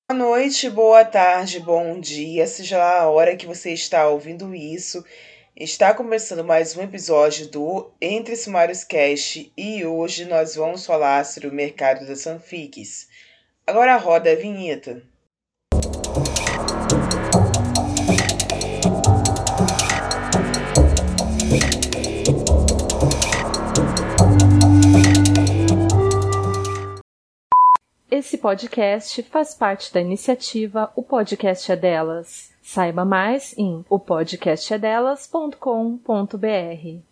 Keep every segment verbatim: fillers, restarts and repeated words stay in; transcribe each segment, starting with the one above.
Boa noite, boa tarde, bom dia, seja lá a hora que você está ouvindo isso. Está começando mais um episódio do Entre Sumários Cast e hoje nós vamos falar sobre o mercado das fanfics. Agora roda a vinheta. Esse podcast faz parte da iniciativa O Podcast é Delas. Saiba mais em o podcast é delas ponto com ponto b r.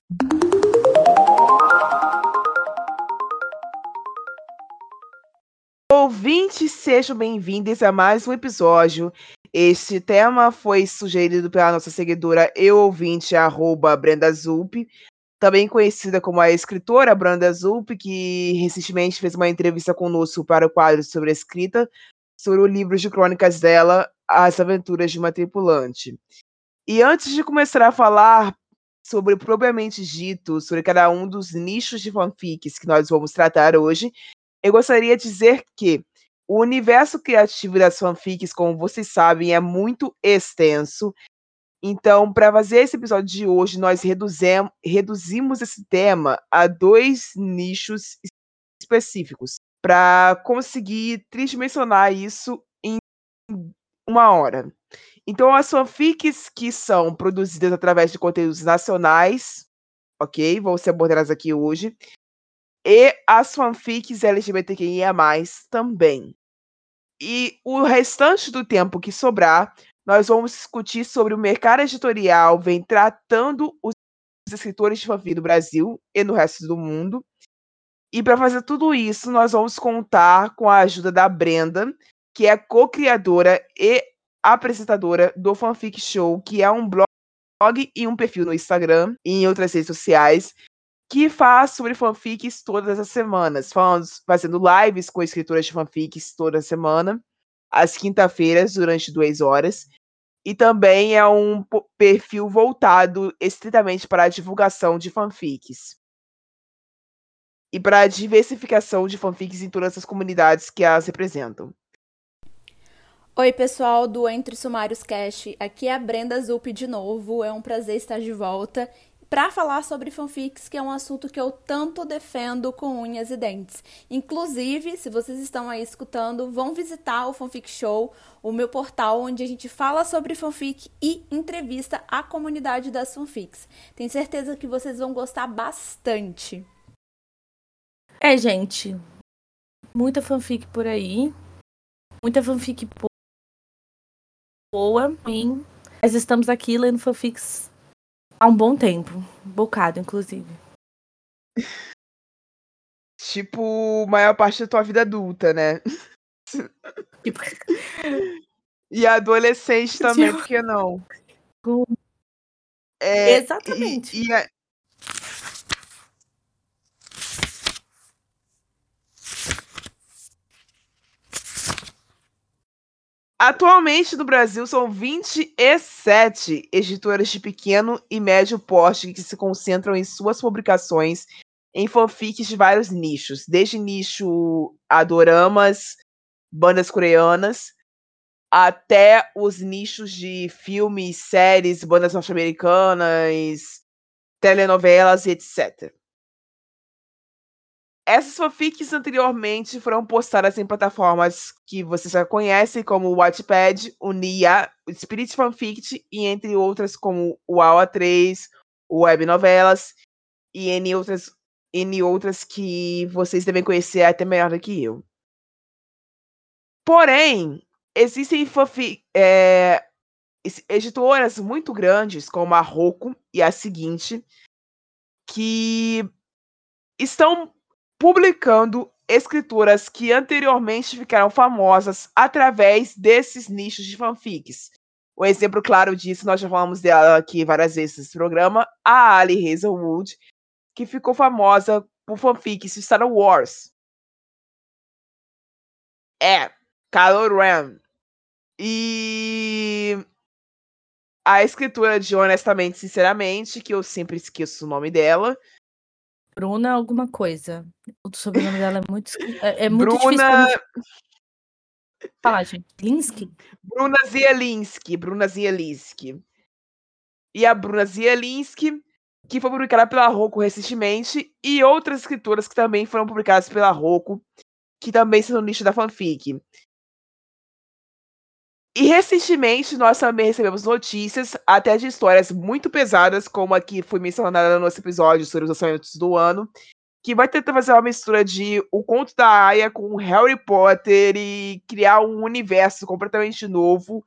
Ouvintes, sejam bem-vindos a mais um episódio. Este tema foi sugerido pela nossa seguidora e ouvinte, arroba Brenda Zulp, também conhecida como a escritora Brenda Zulp, que recentemente fez uma entrevista conosco para o quadro sobre a escrita, sobre o livro de crônicas dela, As Aventuras de uma Tripulante. E antes de começar a falar sobre, propriamente dito, sobre cada um dos nichos de fanfics que nós vamos tratar hoje, eu gostaria de dizer que o universo criativo das fanfics, como vocês sabem, é muito extenso. Então, para fazer esse episódio de hoje, nós reduzem, reduzimos esse tema a dois nichos específicos, para conseguir tridimensionar isso em uma hora. Então, as fanfics que são produzidas através de conteúdos nacionais, ok? Vão ser abordadas aqui hoje. E as fanfics LGBTQIA+, também. E o restante do tempo que sobrar, nós vamos discutir sobre o mercado editorial vem tratando os escritores de fanfic do Brasil e no resto do mundo. E para fazer tudo isso, nós vamos contar com a ajuda da Brenda, que é co-criadora e apresentadora do Fanfic Show, que é um blog e um perfil no Instagram e em outras redes sociais, que faz sobre fanfics todas as semanas, falando, fazendo lives com escritoras de fanfics toda semana, às quinta-feiras, durante duas horas. E também é um perfil voltado estritamente para a divulgação de fanfics. E para a diversificação de fanfics em todas as comunidades que as representam. Oi, pessoal do Entre Sumários Cast, aqui é a Brenda Zulp de novo, é um prazer estar de volta para falar sobre fanfics, que é um assunto que eu tanto defendo com unhas e dentes. Inclusive, se vocês estão aí escutando, vão visitar o Fanfic Show, o meu portal onde a gente fala sobre fanfic e entrevista a comunidade das fanfics. Tenho certeza que vocês vão gostar bastante. É, gente, muita fanfic por aí, muita fanfic boa, ruim, mas estamos aqui lendo fanfics há um bom tempo, um bocado, inclusive. Tipo, maior parte da tua vida adulta, né? Tipo... E adolescente também, por que não? É, Exatamente. E, e a... Atualmente no Brasil são vinte e sete editoras de pequeno e médio porte que se concentram em suas publicações em fanfics de vários nichos, desde nicho a doramas, bandas coreanas, até os nichos de filmes, séries, bandas norte-americanas, telenovelas e etcétera. Essas fanfics anteriormente foram postadas em plataformas que você já conhece, como o Wattpad, o Nia, o Spirit Fanfic, e entre outras como o A O A três, o Web Novelas, e N outras, N outras que vocês devem conhecer até melhor do que eu. Porém, existem fanfic, é, editoras muito grandes, como a Roku e a Seguinte, que estão publicando escritoras que anteriormente ficaram famosas através desses nichos de fanfics. O exemplo claro disso, nós já falamos dela aqui várias vezes nesse programa, a Ali Hazelwood, que ficou famosa por fanfics de Star Wars. É, Kylo Ren. E a escritora de Honestamente, Sinceramente, que eu sempre esqueço o nome dela. Bruna alguma coisa. O sobrenome dela é muito, é, é muito Bruna... difícil pra mim. Fala, gente. Linsky? Bruna Zielinski. Bruna Zielinski. E a Bruna Zielinski, que foi publicada pela Roku recentemente, e outras escritoras que também foram publicadas pela Roku, que também são no nicho da fanfic. E recentemente nós também recebemos notícias, até de histórias muito pesadas, como a que foi mencionada no nosso episódio sobre os lançamentos do ano, que vai tentar fazer uma mistura de O Conto da Aia com Harry Potter e criar um universo completamente novo,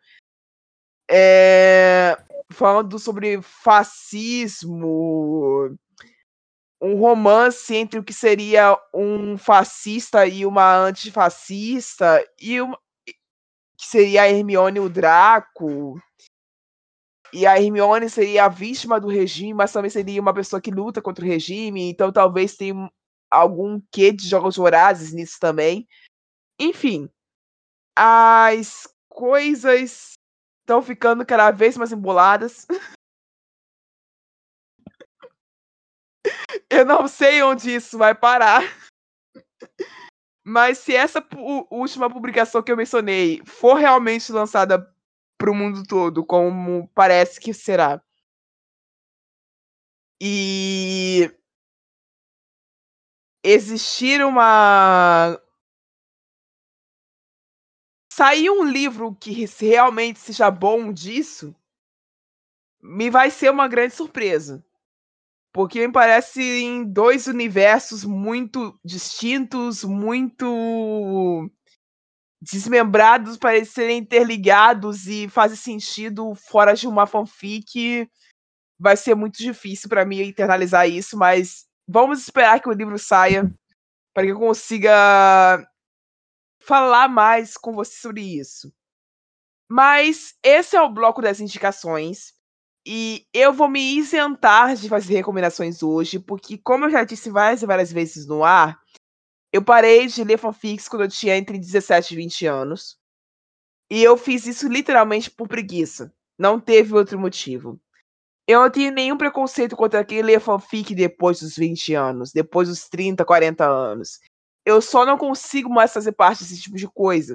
é, falando sobre fascismo, um romance entre o que seria um fascista e uma antifascista, e uma, que seria a Hermione e o Draco. E a Hermione seria a vítima do regime, mas também seria uma pessoa que luta contra o regime, então talvez tenha algum quê de Jogos Vorazes nisso também. Enfim, as coisas estão ficando cada vez mais emboladas. Eu não sei onde isso vai parar. Mas se essa pu- última publicação que eu mencionei for realmente lançada para o mundo todo, como parece que será, e existir uma. Sair um livro que realmente seja bom disso, me vai ser uma grande surpresa. Porque me parece em dois universos muito distintos, muito desmembrados, parecerem interligados e fazer sentido fora de uma fanfic. Vai ser muito difícil para mim internalizar isso, mas vamos esperar que o livro saia para que eu consiga falar mais com você sobre isso. Mas esse é o bloco das indicações. E eu vou me isentar de fazer recomendações hoje, porque, como eu já disse várias e várias vezes no ar, eu parei de ler fanfics quando eu tinha entre dezessete e vinte anos. E eu fiz isso literalmente por preguiça. Não teve outro motivo. Eu não tenho nenhum preconceito contra quem lê fanfic depois dos vinte anos, depois dos trinta, quarenta anos. Eu só não consigo mais fazer parte desse tipo de coisa.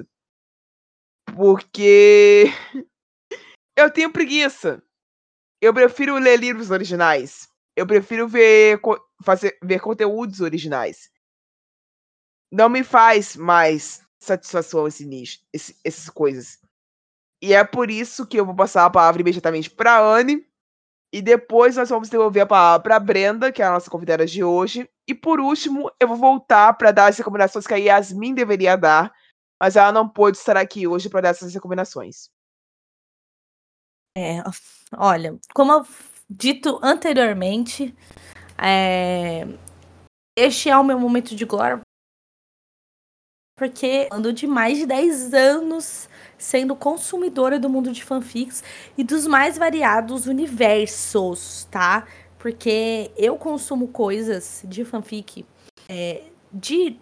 Porque eu tenho preguiça. Eu prefiro ler livros originais. Eu prefiro ver, fazer, ver conteúdos originais. Não me faz mais satisfação esse nicho, esse, essas coisas. E é por isso que eu vou passar a palavra imediatamente para a Anne. E depois nós vamos devolver a palavra para a Brenda, que é a nossa convidada de hoje. E por último, eu vou voltar para dar as recomendações que a Yasmin deveria dar, mas ela não pôde estar aqui hoje para dar essas recomendações. É, olha, como eu dito anteriormente, é, este é o meu momento de glória, porque ando de mais de dez anos sendo consumidora do mundo de fanfics e dos mais variados universos, tá? Porque eu consumo coisas de fanfic, é, de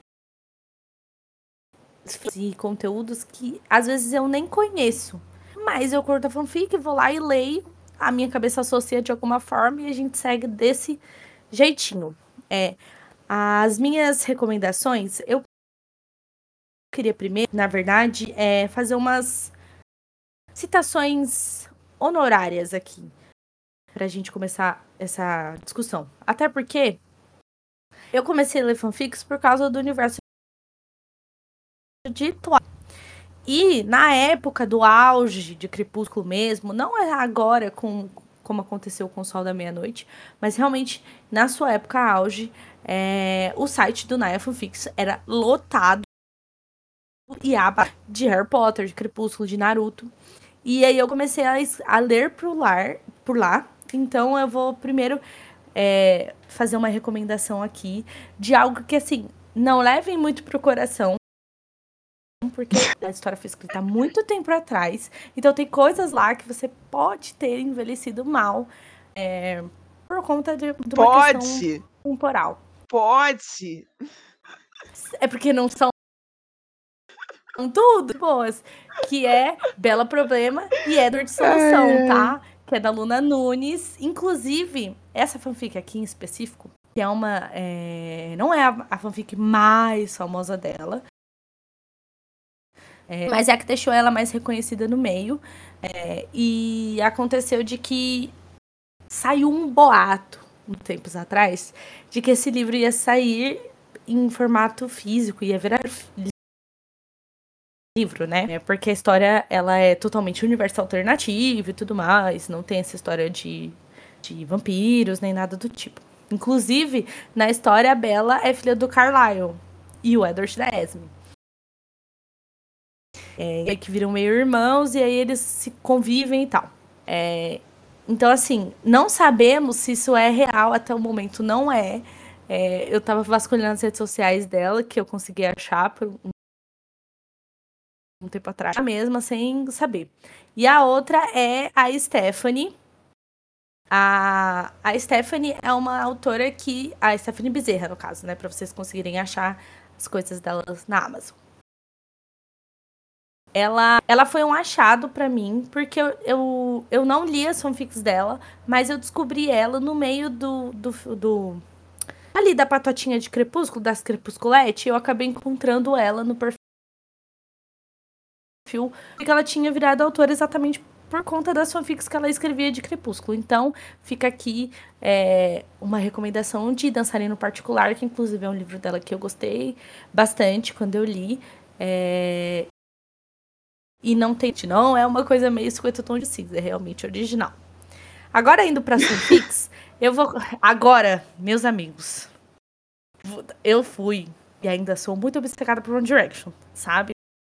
e conteúdos que às vezes eu nem conheço. Mas eu curto a fanfic, vou lá e leio, a minha cabeça associa de alguma forma e a gente segue desse jeitinho. É, as minhas recomendações, eu queria primeiro, na verdade, é fazer umas citações honorárias aqui, pra gente começar essa discussão. Até porque eu comecei a ler fanfics por causa do universo de Twilight. E na época do auge de Crepúsculo mesmo, não é agora com, como aconteceu com o Sol da Meia-Noite, mas realmente na sua época auge, é, o site do Naya Fanfics era lotado e aba de Harry Potter, de Crepúsculo, de Naruto. E aí eu comecei a, a ler por, lar, por lá. Então eu vou primeiro é, fazer uma recomendação aqui de algo que, assim, não levem muito pro coração, porque a história foi escrita há muito tempo atrás. Então tem coisas lá que você pode ter envelhecido mal é, por conta de, de uma pode. questão temporal. Pode! É porque não são tudo boas. Que é Bela Problema e Edward Solução, ai, ai. Tá? Que é da Luna Nunes. Inclusive, essa fanfic aqui em específico, que é uma... É, não é a, a fanfic mais famosa dela, É, mas é a que deixou ela mais reconhecida no meio. É, e aconteceu de que saiu um boato, um tempos atrás, de que esse livro ia sair em formato físico, ia virar livro, né? É porque a história, ela é totalmente universo alternativo e tudo mais, não tem essa história de, de vampiros, nem nada do tipo. Inclusive, na história, a Bella é filha do Carlisle e o Edward da Esme. É, que viram meio irmãos e aí eles se convivem e tal. É, então, assim, não sabemos se isso é real até o momento, não é. É, eu tava vasculhando as redes sociais dela, que eu consegui achar por um, um tempo atrás, a mesma, sem saber. E a outra é a Stephanie. A, a Stephanie é uma autora que... A Stephanie Bezerra, no caso, né? Pra vocês conseguirem achar as coisas delas na Amazon. Ela, ela foi um achado pra mim, porque eu, eu, eu não li as fanfics dela, mas eu descobri ela no meio do, do, do ali da patotinha de Crepúsculo, das Crepusculete, eu acabei encontrando ela no perfil, porque ela tinha virado autora exatamente por conta das fanfics que ela escrevia de Crepúsculo. Então, fica aqui é, uma recomendação de Dançarino Particular, que inclusive é um livro dela que eu gostei bastante quando eu li. É... E não tem, não é uma coisa meio cinquenta tons de cinza, é realmente original. Agora, indo para as fanfics, eu vou... Agora, meus amigos, eu fui e ainda sou muito obcecada por One Direction, sabe?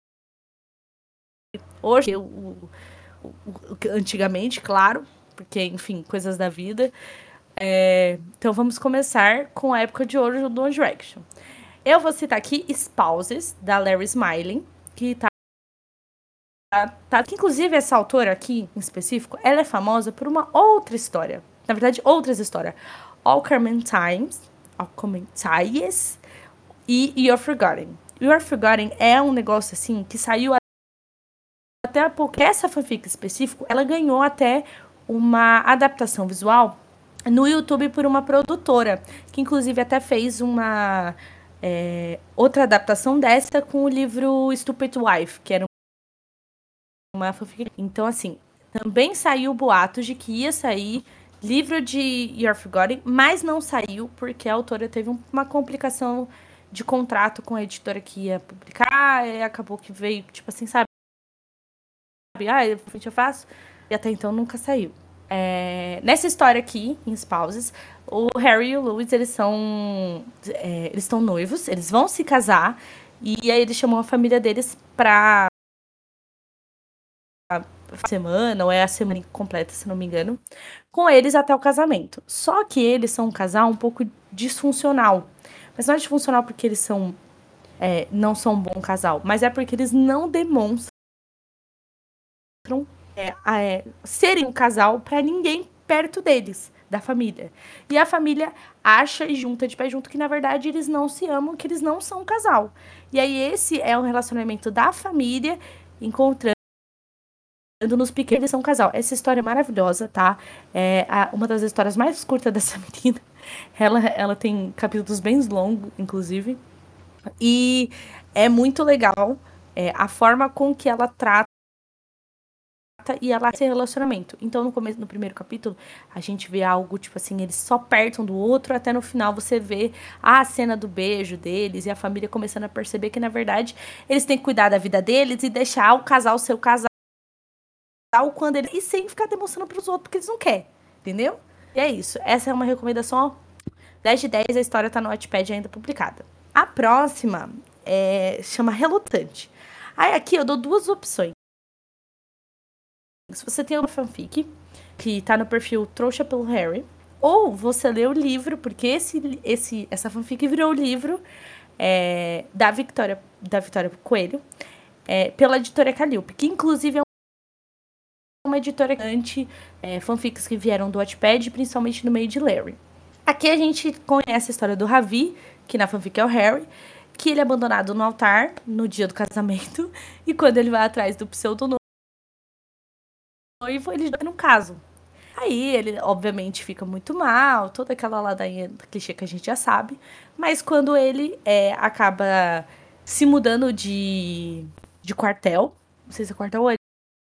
Hoje, eu, o, o, o, antigamente, claro, porque, enfim, coisas da vida. É, então, vamos começar com a época de ouro do One Direction. Eu vou citar aqui Spouses, da Larry Smiling, que tá Tá, que inclusive essa autora aqui, em específico, ela é famosa por uma outra história. Na verdade, outras histórias. All Carmen Times, All Carmen Ties e You're Forgotten. You're Forgotten é um negócio assim que saiu até há pouco. Essa fanfic específica, ela ganhou até uma adaptação visual no YouTube por uma produtora, que inclusive até fez uma é, outra adaptação dessa com o livro Stupid Wife, que era uma fanfic. Então, assim, também saiu boatos de que ia sair livro de You're Forgotten, mas não saiu porque a autora teve uma complicação de contrato com a editora que ia publicar, e acabou que veio, tipo assim, sabe? Ah, eu faço. E até então nunca saiu. É, nessa história aqui, em Spouses, o Harry e o Louis, eles são... É, eles estão noivos, eles vão se casar, e aí eles chamam a família deles pra semana, ou é a semana completa, se não me engano, com eles até o casamento. Só que eles são um casal um pouco disfuncional. Mas não é disfuncional porque eles são é, não são um bom casal, mas é porque eles não demonstram é, é, serem um casal para ninguém perto deles, da família. E a família acha e junta de pé junto que, na verdade, eles não se amam, que eles não são um casal. E aí esse é um relacionamento da família encontrando nos pequenos, eles são um casal. Essa história é maravilhosa, tá? É a, uma das histórias mais curtas dessa menina. Ela, ela tem capítulos bem longos, inclusive. E é muito legal é, a forma com que ela trata e ela esse relacionamento. Então, no começo, no primeiro capítulo, a gente vê algo, tipo assim, eles só perto um do outro, até no final você vê a cena do beijo deles e a família começando a perceber que, na verdade, eles têm que cuidar da vida deles e deixar o casal ser o casal quando ele e sem ficar demonstrando pros outros porque eles não querem, entendeu? E é isso. Essa é uma recomendação, ó, dez de dez, a história tá no Wattpad ainda publicada. A próxima é, chama Relutante. Aí aqui eu dou duas opções. Se você tem uma fanfic que tá no perfil Trouxa pelo Harry, ou você lê o livro, porque esse, esse, essa fanfic virou o livro é, da Victoria, da Victoria Coelho, é, pela editora Calliope, que inclusive é uma editora grande, é, fanfics que vieram do Wattpad, principalmente no meio de Larry. Aqui a gente conhece a história do Ravi, que na fanfic é o Harry, que ele é abandonado no altar no dia do casamento, e quando ele vai atrás do pseudo noivo, ele já no caso. Aí ele, obviamente, fica muito mal, toda aquela ladainha clichê que a gente já sabe, mas quando ele é, acaba se mudando de, de quartel. Não sei se é quartel ou é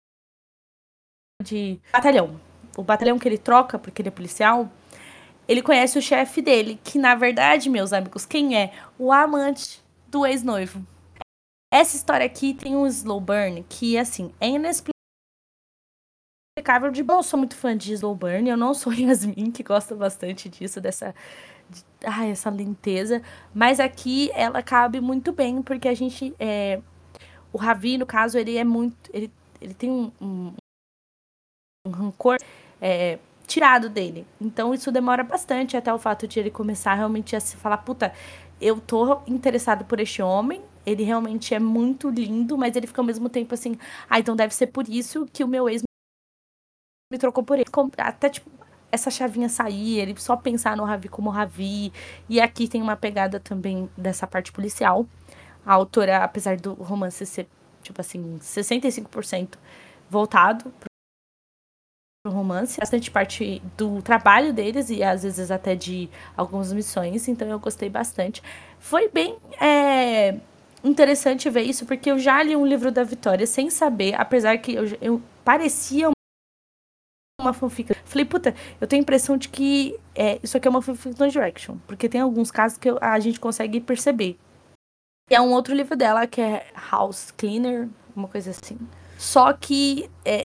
de batalhão. O batalhão que ele troca, porque ele é policial, ele conhece o chefe dele, que na verdade, meus amigos, quem é? O amante do ex-noivo. Essa história aqui tem um slow burn que, assim, é inexplicável. De... Eu não sou muito fã de slow burn, eu não sou Yasmin, que gosta bastante disso, dessa... De... Ai, essa lenteza. Mas aqui ela cabe muito bem, porque a gente... É... O Ravi, no caso, ele é muito... Ele, ele tem um, um, um rancor é, tirado dele. Então isso demora bastante, até o fato de ele começar realmente a se falar, puta, eu tô interessado por este homem, ele realmente é muito lindo, mas ele fica ao mesmo tempo assim, ah, então deve ser por isso que o meu ex me trocou por ele. Até, tipo, essa chavinha sair, ele só pensar no Ravi como Ravi. E aqui tem uma pegada também dessa parte policial. A autora, apesar do romance ser, tipo assim, sessenta e cinco por cento voltado pro romance, bastante parte do trabalho deles e às vezes até de algumas missões, então eu gostei bastante. Foi bem é, interessante ver isso, porque eu já li um livro da Vitória sem saber, apesar que eu, eu parecia uma fanfic. Falei, puta, eu tenho a impressão de que é, isso aqui é uma fanfic do One Direction, porque tem alguns casos que eu, a gente consegue perceber. E é um outro livro dela, que é House Cleaner, uma coisa assim. Só que é,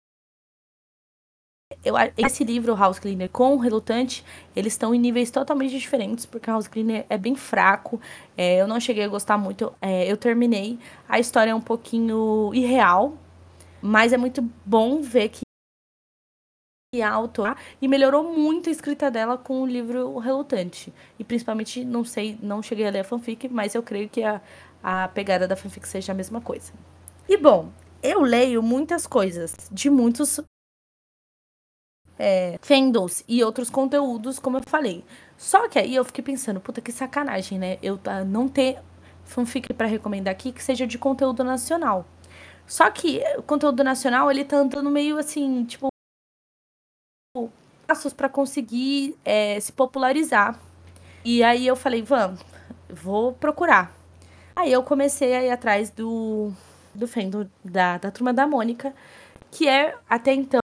eu, esse livro, House Cleaner, com o Relutante, eles estão em níveis totalmente diferentes, porque House Cleaner é bem fraco, é, eu não cheguei a gostar muito, é, eu terminei, a história é um pouquinho irreal, mas é muito bom ver que a autora e melhorou muito a escrita dela com o livro Relutante. E principalmente, não sei, não cheguei a ler a fanfic, mas eu creio que a, a pegada da fanfic seja a mesma coisa. E bom, eu leio muitas coisas de muitos é, fandoms e outros conteúdos, como eu falei. Só que aí eu fiquei pensando, puta, que sacanagem, né? Eu uh, não ter fanfic pra recomendar aqui que seja de conteúdo nacional. Só que o conteúdo nacional, ele tá andando meio assim, tipo, passos para conseguir é, se popularizar. E aí eu falei, vamos, vou procurar. Aí eu comecei a ir atrás do, do fandom da, da Turma da Mônica, que é, até então,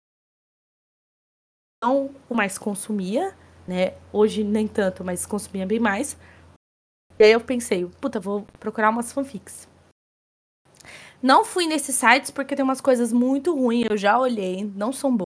o mais consumia, né? Hoje nem tanto, mas consumia bem mais. E aí eu pensei, puta, vou procurar umas fanfics. Não fui nesses sites porque tem umas coisas muito ruins, eu já olhei, não são boas.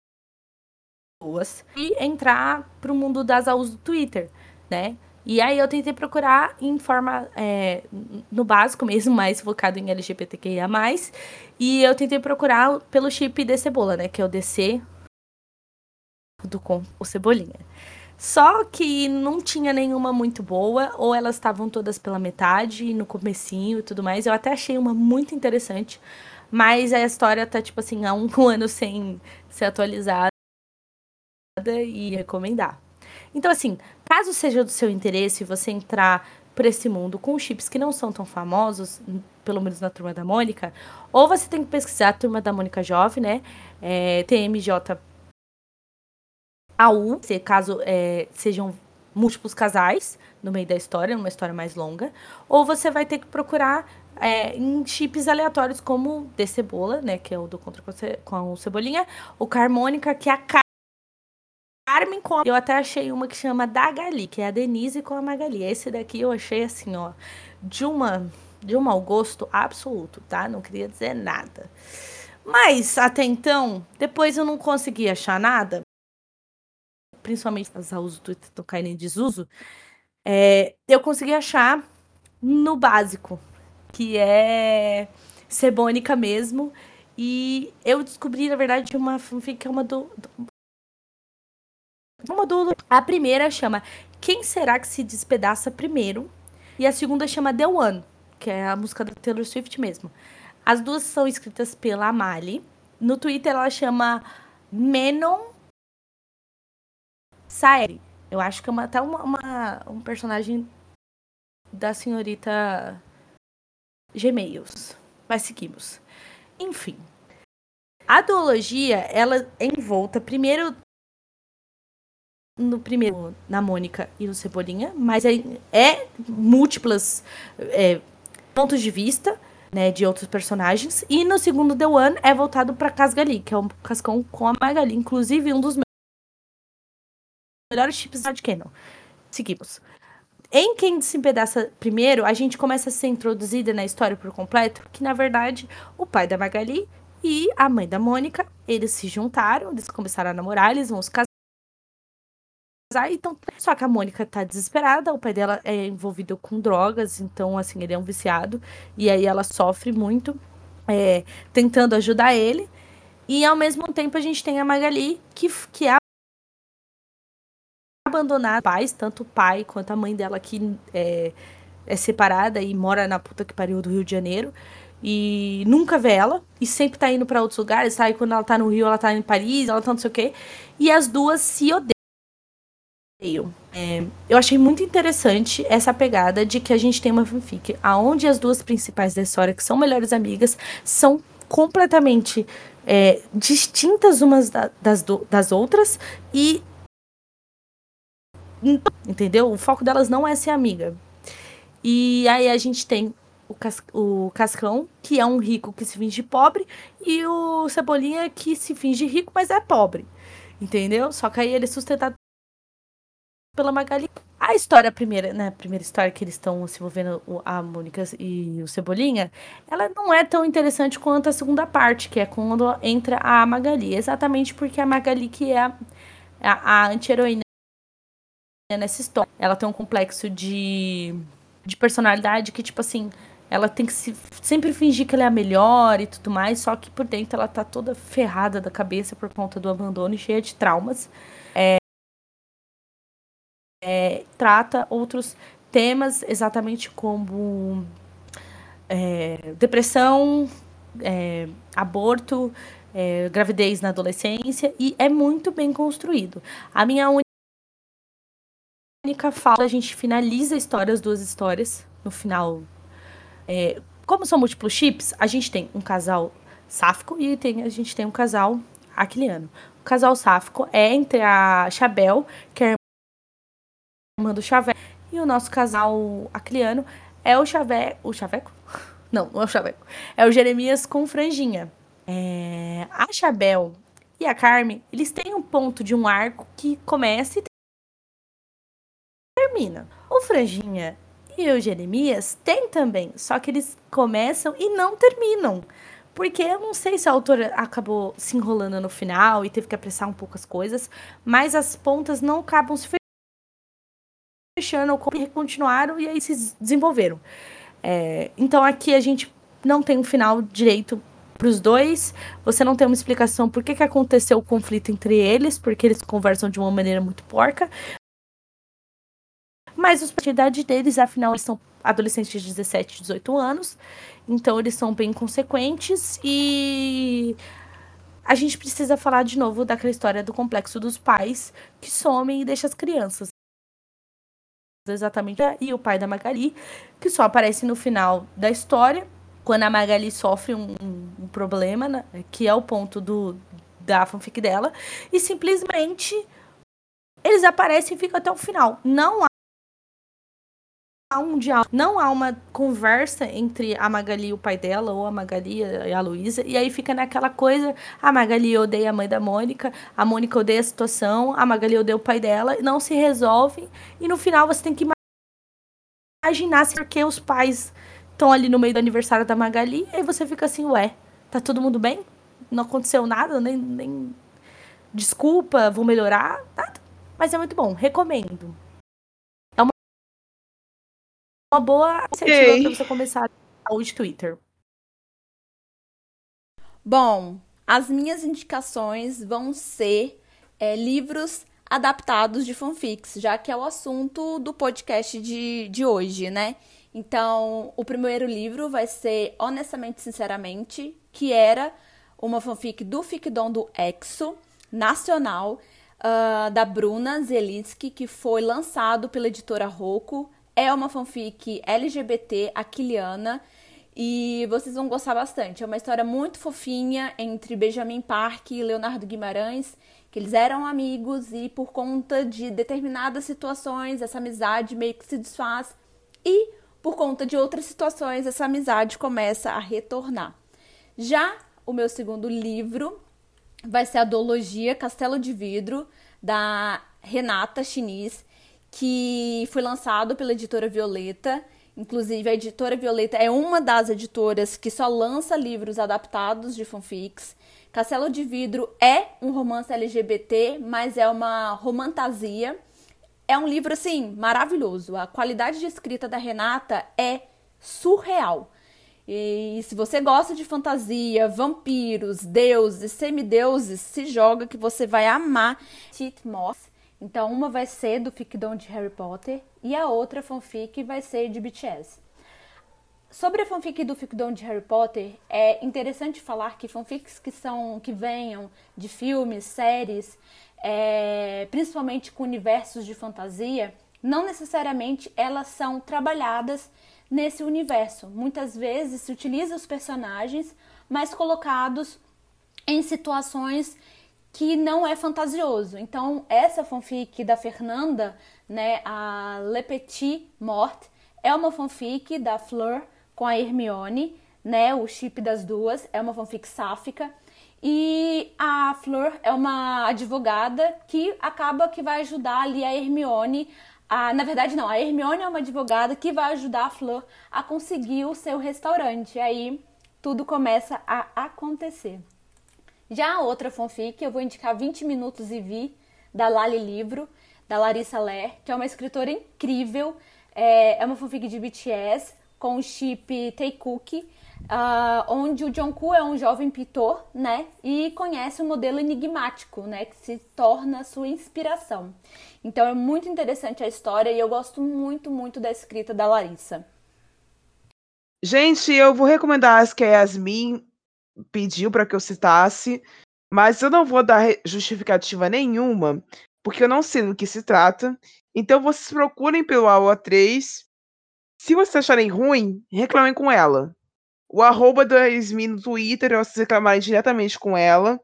E entrar pro mundo das A Us do Twitter, né? E aí eu tentei procurar em forma, é, no básico mesmo, mais focado em L G B T Q I A mais, e eu tentei procurar pelo chip de Cebola, né? Que é o D C do com o Cebolinha. Só que não tinha nenhuma muito boa, ou elas estavam todas pela metade, no comecinho e tudo mais. Eu até achei uma muito interessante, mas a história tá, tipo assim, há um ano sem ser atualizada e recomendar. Então, assim, caso seja do seu interesse você entrar por esse mundo com chips que não são tão famosos, pelo menos na Turma da Mônica, ou você tem que pesquisar a Turma da Mônica Jovem, né? É, T M J A U, se caso é, sejam múltiplos casais no meio da história, numa história mais longa, ou você vai ter que procurar é, em chips aleatórios como The Cebola, né? Que é o do Contra com o Cebolinha, o Carmônica, que é a Carmen com a... Eu até achei uma que chama Da Gali, que é a Denise com a Magali. Esse daqui eu achei assim, ó, de uma de um mau gosto absoluto, tá? Não queria dizer nada. Mas, até então, depois eu não consegui achar nada, principalmente as A Us do Twitter estão caindo em desuso, é, eu consegui achar no básico, que é Cebônica mesmo, e eu descobri, na verdade, uma fanfic que é uma do... do Uma do... A primeira chama Quem Será Que Se Despedaça Primeiro? E a segunda chama The One, que é a música da Taylor Swift mesmo. As duas são escritas pela Mali. No Twitter ela chama Menon Saeri. Eu acho que é uma, até uma, uma, um personagem da senhorita Gmails. Mas seguimos. Enfim. A duologia, ela é envolta primeiro... no primeiro, na Mônica e no Cebolinha, mas é, é múltiplas é, pontos de vista, né, de outros personagens. E no segundo The One é voltado pra Casgali, que é um cascão com a Magali. Inclusive, um dos melhores chips de canon. Seguimos. Em Quem Se Empedaça Primeiro, a gente começa a ser introduzida na história por completo, que na verdade o pai da Magali e a mãe da Mônica, eles se juntaram, eles começaram a namorar, eles vão se casar. Então, só que a Mônica tá desesperada, o pai dela é envolvido com drogas, então assim, ele é um viciado, e aí ela sofre muito, é, tentando ajudar ele, e ao mesmo tempo a gente tem a Magali, que, que é abandonada, pais, tanto o pai quanto a mãe dela, que é, é separada e mora na puta que pariu do Rio de Janeiro, e nunca vê ela, e sempre tá indo pra outros lugares, sabe? Quando ela tá no Rio, ela tá em Paris, ela tá não sei o quê, e as duas se odeiam. É, eu achei muito interessante essa pegada de que a gente tem uma fanfic aonde as duas principais da história, que são melhores amigas, são completamente é, distintas umas da, das, do, das outras e entendeu? O foco delas não é ser amiga. E aí a gente tem o, Cas o Cascão, que é um rico que se finge pobre, e o Cebolinha, que se finge rico, mas é pobre. Entendeu? Só que aí ele é sustentado pela Magali. A história primeira, né, a primeira história que eles estão se envolvendo, a Mônica e o Cebolinha, ela não é tão interessante quanto a segunda parte, que é quando entra a Magali. Exatamente porque a Magali que é a, a, a anti-heroína nessa história. Ela tem um complexo de, de personalidade que, tipo assim, ela tem que se, sempre fingir que ela é a melhor e tudo mais, só que por dentro ela tá toda ferrada da cabeça por conta do abandono e cheia de traumas. É, É, trata outros temas exatamente como é, depressão, é, aborto, é, gravidez na adolescência, e é muito bem construído. A minha única fala, a gente finaliza a história, as duas histórias, no final. É, como são múltiplos chips, a gente tem um casal sáfico e tem, a gente tem um casal aquiliano. O casal sáfico é entre a Chabel, que é irmã do Chaveco, e o nosso casal acliano é o Chaveco. O Chaveco? Não, não é o Chaveco. É o Jeremias com franjinha. É, a Chabel e a Carmen, eles têm um ponto de um arco que começa e termina. O Franjinha e o Jeremias têm também, só que eles começam e não terminam. Porque eu não sei se a autora acabou se enrolando no final e teve que apressar um pouco as coisas, mas as pontas não acabam se fechando, e continuaram e aí se desenvolveram. É, então aqui a gente não tem um final direito para os dois, você não tem uma explicação por que, que aconteceu o conflito entre eles, porque eles conversam de uma maneira muito porca, mas os a idade deles, afinal, eles são adolescentes de dezessete, dezoito anos, então eles são bem consequentes e a gente precisa falar de novo daquela história do complexo dos pais que somem e deixam as crianças. Exatamente. E o pai da Magali, que só aparece no final da história, quando a Magali sofre um, um problema, né, que é o ponto do, da fanfic dela, e simplesmente eles aparecem e ficam até o final. Não há um diálogo, não há uma conversa entre a Magali e o pai dela, ou a Magali e a Luísa, e aí fica naquela coisa, a Magali odeia a mãe da Mônica, a Mônica odeia a situação, a Magali odeia o pai dela, não se resolve, e no final você tem que imaginar se porque os pais estão ali no meio do aniversário da Magali, e aí você fica assim, ué, tá todo mundo bem? Não aconteceu nada, nem, nem desculpa, vou melhorar, nada. Mas é muito bom, recomendo. Uma boa iniciativa okay. para você começar o de Twitter. Bom, as minhas indicações vão ser é, livros adaptados de fanfics, já que é o assunto do podcast de, de hoje, né? Então, o primeiro livro vai ser Honestamente Sinceramente, que era uma fanfic do Ficdom do Exo, nacional, uh, da Bruna Zelitsky, que foi lançado pela editora Rocco. É uma fanfic L G B T aquiliana e vocês vão gostar bastante. É uma história muito fofinha entre Benjamin Park e Leonardo Guimarães, que eles eram amigos e por conta de determinadas situações, essa amizade meio que se desfaz. E por conta de outras situações, essa amizade começa a retornar. Já o meu segundo livro vai ser a duologia Castelo de Vidro, da Renata Diniz, que foi lançado pela editora Violeta. Inclusive, a editora Violeta é uma das editoras que só lança livros adaptados de fanfics. Castelo de Vidro é um romance L G B T, mas é uma romantasia. É um livro, assim, maravilhoso. A qualidade de escrita da Renata é surreal. E se você gosta de fantasia, vampiros, deuses, semideuses, se joga que você vai amar Titmoss. Então, uma vai ser do ficdom de Harry Potter e a outra fanfic vai ser de B T S. Sobre a fanfic do ficdom de Harry Potter, é interessante falar que fanfics que, são, que venham de filmes, séries, é, principalmente com universos de fantasia, não necessariamente elas são trabalhadas nesse universo. Muitas vezes se utiliza os personagens, mas colocados em situações que não é fantasioso. Então, essa fanfic da Fernanda, né, a Le Petit Mort, é uma fanfic da Fleur com a Hermione, né, o chip das duas, é uma fanfic sáfica. E a Fleur é uma advogada que acaba que vai ajudar ali a Hermione a, na verdade não, a Hermione é uma advogada que vai ajudar a Fleur a conseguir o seu restaurante. E aí tudo começa a acontecer. Já a outra fanfic, eu vou indicar vinte minutos e vi, da Lali Livro, da Larissa Ler, que é uma escritora incrível. É, é uma fanfic de B T S, com o chip Taekook, uh, onde o Jungkook é um jovem pintor, né, e conhece um modelo enigmático, né, que se torna sua inspiração. Então é muito interessante a história e eu gosto muito, muito da escrita da Larissa. Gente, eu vou recomendar as que a Yasmin pediu para que eu citasse, mas eu não vou dar justificativa nenhuma, porque eu não sei do que se trata. Então vocês procurem pelo A O A três. Se vocês acharem ruim, reclamem com ela. O arroba da Yasmin no Twitter, ou vocês reclamarem diretamente com ela,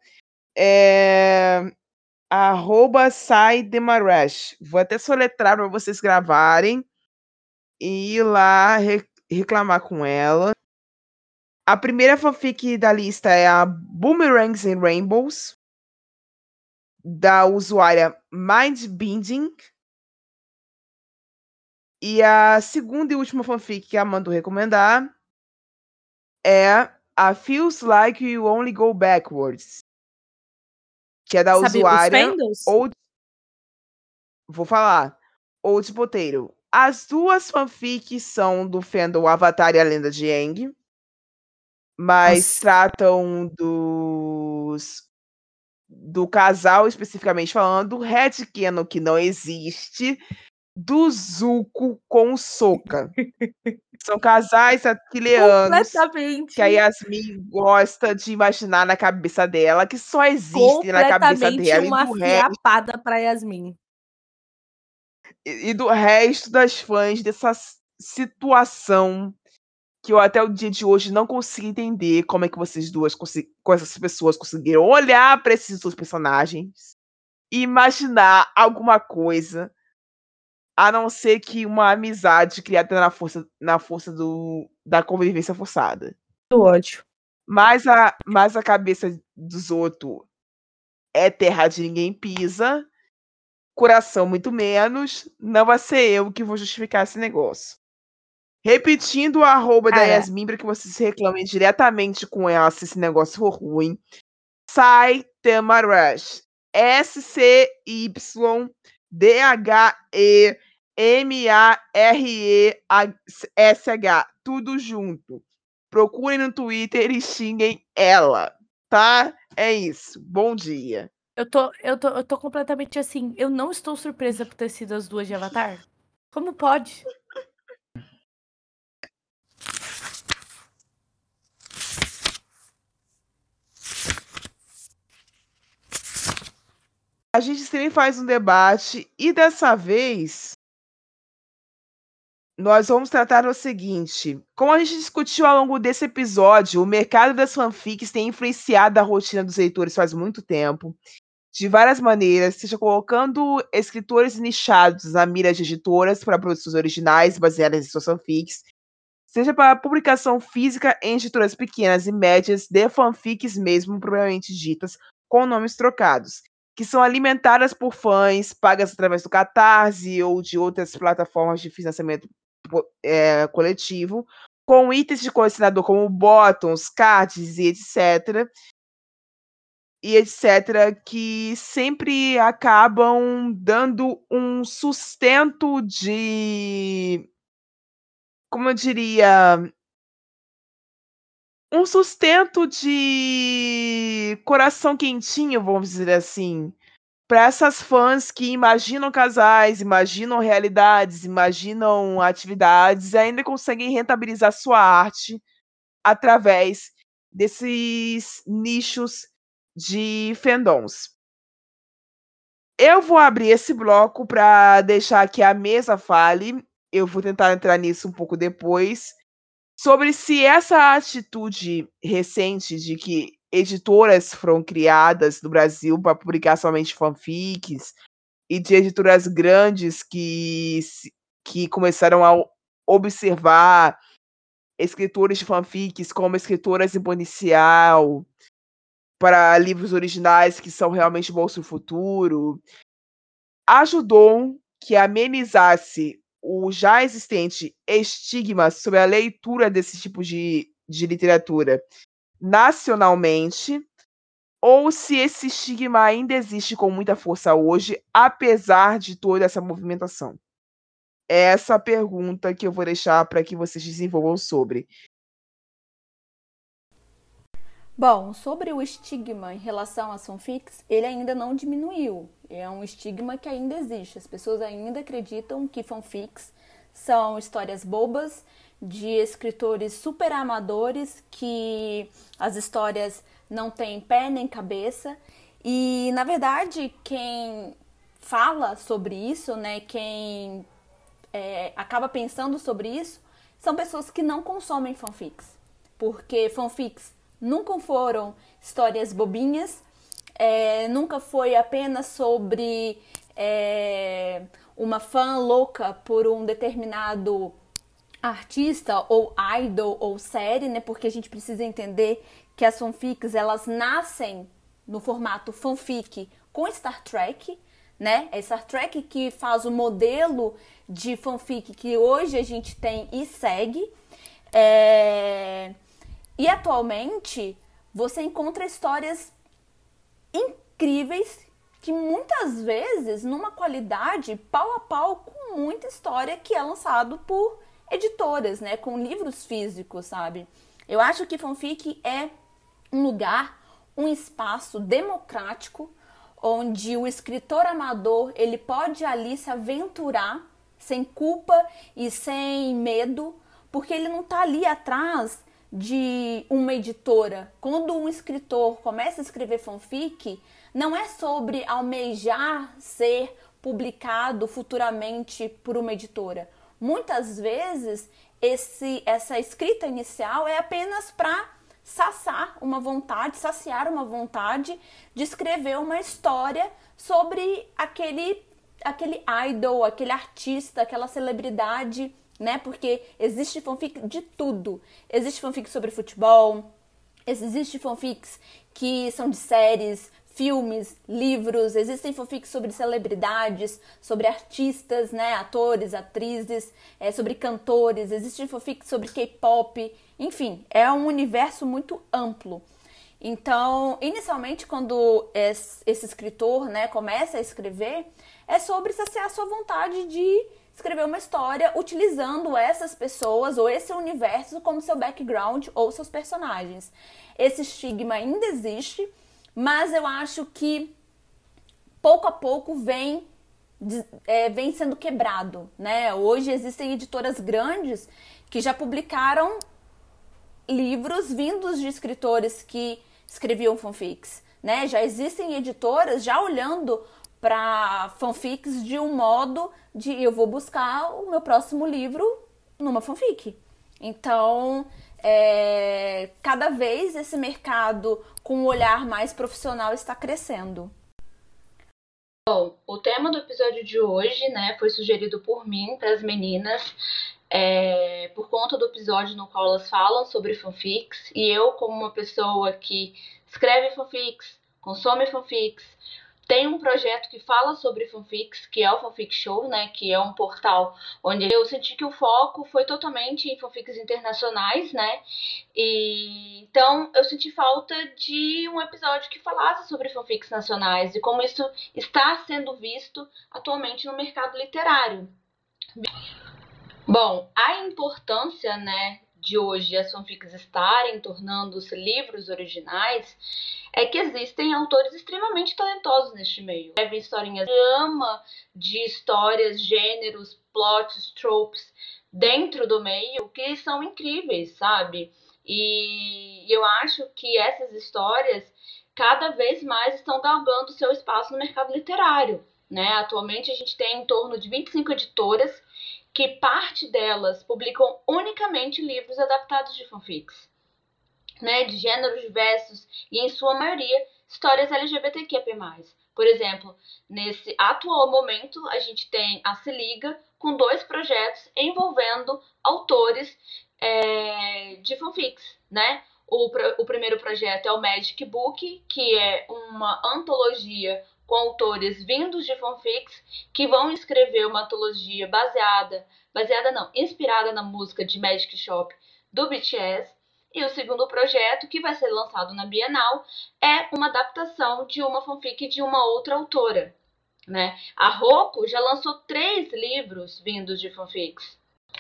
é arroba sai de Marash. Vou até soletrar para vocês gravarem e ir lá re- reclamar com ela. A primeira fanfic da lista é a Boomerangs and Rainbows, da usuária Mindbending. E a segunda e última fanfic que a mando recomendar é a Feels Like You Only Go Backwards, que é da Sabe usuária os Fandles? Old... Vou falar. Old Potato. As duas fanfics são do fandom Avatar e a Lenda de Aang, mas Nossa. tratam dos do casal, especificamente falando, do Red Canon, que não existe, do Zuko com o Sokka. São casais aquilianos Completamente. que a Yasmin gosta de imaginar na cabeça dela, que só existem na cabeça Completamente dela e uma do, resto, fiapada pra Yasmin. e do resto das fãs dessa situação que eu até o dia de hoje não consigo entender como é que vocês duas, com essas pessoas, conseguiram olhar para esses dois personagens e imaginar alguma coisa, a não ser que uma amizade criada na força, na força do, da convivência forçada. Do ódio. Mas a, mas a cabeça dos outros é terra de ninguém pisa, coração muito menos, não vai ser eu que vou justificar esse negócio. Repetindo o arroba da Yasmin para que vocês reclamem diretamente com ela se esse negócio for ruim. Sai Temarash. S C Y D H E M A R E S H. Tudo junto. Procurem no Twitter e xinguem ela, tá? É isso. Bom dia. Eu tô, eu tô, eu tô completamente assim. Eu não estou surpresa por ter sido as duas de Avatar. Como pode? A gente sempre faz um debate e dessa vez nós vamos tratar o seguinte: como a gente discutiu ao longo desse episódio, o mercado das fanfics tem influenciado a rotina dos leitores faz muito tempo, de várias maneiras, seja colocando escritores nichados na mira de editoras para produções originais baseadas em suas fanfics, seja para publicação física em editoras pequenas e médias de fanfics mesmo, propriamente ditas, com nomes trocados, que são alimentadas por fãs, pagas através do Catarse ou de outras plataformas de financiamento é, coletivo, com itens de colecionador como bottoms, cards e etc. E etc, que sempre acabam dando um sustento de, como eu diria, um sustento de coração quentinho, vamos dizer assim, para essas fãs que imaginam casais, imaginam realidades, imaginam atividades e ainda conseguem rentabilizar sua arte através desses nichos de fandoms. Eu vou abrir esse bloco para deixar que a mesa fale. Eu vou tentar entrar nisso um pouco depois. Sobre se essa atitude recente de que editoras foram criadas no Brasil para publicar somente fanfics e de editoras grandes que, que começaram a observar escritores de fanfics como escritoras em policial para livros originais que são realmente bons no futuro, ajudou que amenizasse o já existente estigma sobre a leitura desse tipo de, de literatura nacionalmente, ou se esse estigma ainda existe com muita força hoje, apesar de toda essa movimentação. É essa a pergunta que eu vou deixar para que vocês desenvolvam sobre. Bom, sobre o estigma em relação às fanfics, ele ainda não diminuiu. É um estigma que ainda existe. As pessoas ainda acreditam que fanfics são histórias bobas de escritores super amadores, que as histórias não têm pé nem cabeça. E, na verdade, quem fala sobre isso, né, quem é, acaba pensando sobre isso, são pessoas que não consomem fanfics. Porque fanfics nunca foram histórias bobinhas, é, nunca foi apenas sobre é, uma fã louca por um determinado artista ou idol ou série, né? Porque a gente precisa entender que as fanfics, elas nascem no formato fanfic com Star Trek, né? É Star Trek que faz o modelo de fanfic que hoje a gente tem e segue. É... E atualmente você encontra histórias incríveis que muitas vezes numa qualidade pau a pau com muita história que é lançado por editoras, né, com livros físicos, sabe? Eu acho que fanfic é um lugar, um espaço democrático onde o escritor amador, ele pode ali se aventurar sem culpa e sem medo, porque ele não tá ali atrás de uma editora. Quando um escritor começa a escrever fanfic, não é sobre almejar ser publicado futuramente por uma editora. Muitas vezes esse, essa escrita inicial é apenas para saciar uma vontade, saciar uma vontade de escrever uma história sobre aquele, aquele idol, aquele artista, aquela celebridade, né? Porque existe fanfic de tudo. Existe fanfic sobre futebol, existe fanfics que são de séries, filmes, livros, existem fanfics sobre celebridades, sobre artistas, né? Atores, atrizes, é, sobre cantores, existem fanfics sobre K-pop, enfim, é um universo muito amplo. Então, inicialmente, quando esse escritor, né, começa a escrever, é sobre saciar a sua vontade de escrever uma história utilizando essas pessoas ou esse universo como seu background ou seus personagens. Esse estigma ainda existe, mas eu acho que pouco a pouco vem, é, vem sendo quebrado, né? Hoje existem editoras grandes que já publicaram livros vindos de escritores que escreviam fanfics, né? Já existem editoras já olhando para fanfics de um modo de eu vou buscar o meu próximo livro numa fanfic. Então, é, cada vez esse mercado com um olhar mais profissional está crescendo. Bom, o tema do episódio de hoje, né, foi sugerido por mim para as meninas. é, por conta do episódio no qual elas falam sobre fanfics, e eu, como uma pessoa que escreve fanfics, consome fanfics, tem um projeto que fala sobre fanfics, que é o Fanfic Show, né, que é um portal onde eu senti que o foco foi totalmente em fanfics internacionais, né, e então eu senti falta de um episódio que falasse sobre fanfics nacionais e como isso está sendo visto atualmente no mercado literário. Bom, a importância, né, de hoje as fanfics estarem tornando-se livros originais é que existem autores extremamente talentosos neste meio. Escrevem historinhas de ama de histórias, gêneros, plots, tropes dentro do meio que são incríveis, sabe? E eu acho que essas histórias cada vez mais estão galgando seu espaço no mercado literário, né? Atualmente a gente tem em torno de vinte e cinco editoras que parte delas publicam unicamente livros adaptados de fanfics, né, de gêneros diversos e, em sua maioria, histórias L G B T Q I A plus mais. Por exemplo, nesse atual momento, a gente tem a Se Liga com dois projetos envolvendo autores é, de fanfics, né? O, o primeiro projeto é o Magic Book, que é uma antologia com autores vindos de fanfics que vão escrever uma antologia baseada, baseada não, inspirada na música de Magic Shop do B T S. E o segundo projeto, que vai ser lançado na Bienal, é uma adaptação de uma fanfic de uma outra autora, né? A Roku já lançou três livros vindos de fanfics.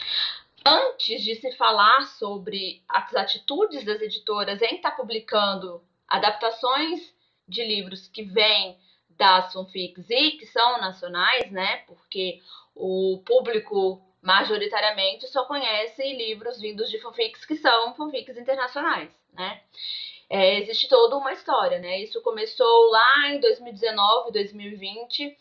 Antes de se falar sobre as atitudes das editoras em estar publicando adaptações de livros que vêm das fanfics e que são nacionais, né? Porque o público majoritariamente só conhece livros vindos de fanfics que são fanfics internacionais, né? É, existe toda uma história, né? Isso começou lá em dois mil e dezenove, dois mil e vinte,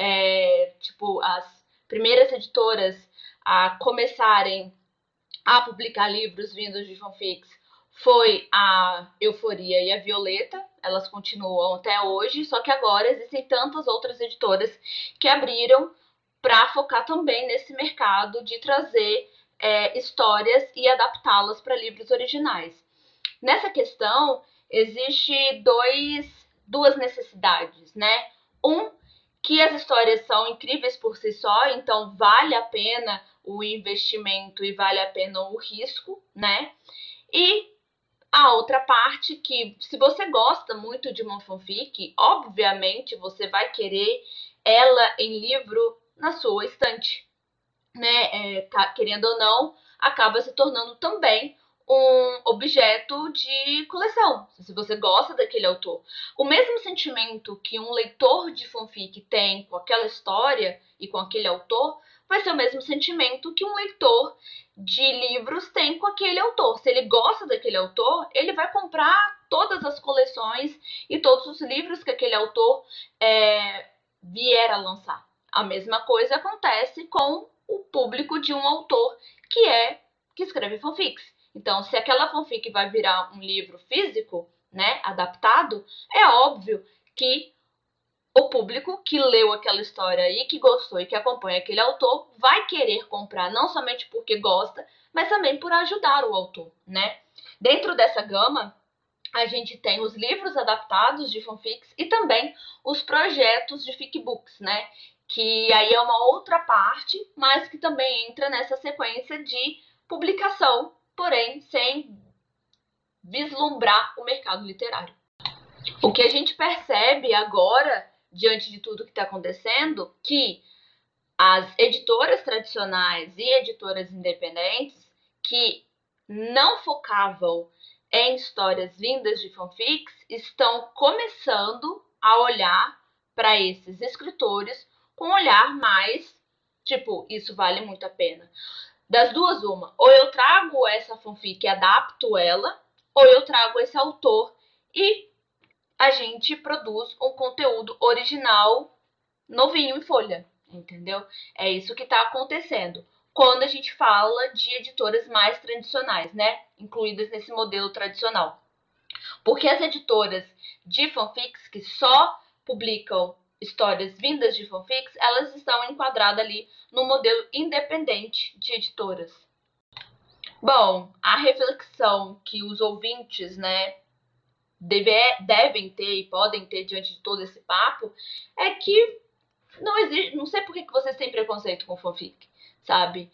é, tipo, as primeiras editoras a começarem a publicar livros vindos de fanfics foi a Euforia e a Violeta. Elas continuam até hoje, só que agora existem tantas outras editoras que abriram para focar também nesse mercado de trazer é, histórias e adaptá-las para livros originais. Nessa questão, existe dois, duas necessidades, né? Um, que as histórias são incríveis por si só, então vale a pena o investimento e vale a pena o risco, né? E a outra parte que, se você gosta muito de uma fanfic, obviamente você vai querer ela em livro na sua estante, né? É, tá, querendo ou não, acaba se tornando também um objeto de coleção, se você gosta daquele autor. O mesmo sentimento que um leitor de fanfic tem com aquela história e com aquele autor, vai ser o mesmo sentimento que um leitor de livros tem com aquele autor. Se ele gosta daquele autor, ele vai comprar todas as coleções e todos os livros que aquele autor é, vier a lançar. A mesma coisa acontece com o público de um autor que é que escreve fanfics. Então, se aquela fanfic vai virar um livro físico, né, adaptado, é óbvio que o público que leu aquela história e que gostou e que acompanha aquele autor vai querer comprar, não somente porque gosta, mas também por ajudar o autor, né? Dentro dessa gama, a gente tem os livros adaptados de fanfics e também os projetos de fic-books, né? Que aí é uma outra parte, mas que também entra nessa sequência de publicação, porém sem vislumbrar o mercado literário. O que a gente percebe agora, diante de tudo que está acontecendo, que as editoras tradicionais e editoras independentes que não focavam em histórias vindas de fanfics estão começando a olhar para esses escritores com um olhar mais, tipo, isso vale muito a pena. Das duas, uma. Ou eu trago essa fanfic e adapto ela, ou eu trago esse autor e a gente produz um conteúdo original novinho em folha, entendeu? É isso que está acontecendo quando a gente fala de editoras mais tradicionais, né? Incluídas nesse modelo tradicional. Porque as editoras de fanfics que só publicam histórias vindas de fanfics, elas estão enquadradas ali no modelo independente de editoras, Bom, a reflexão que os ouvintes, né, deve, devem ter e podem ter diante de todo esse papo é que não existe, não sei por que vocês têm preconceito com fanfic, sabe?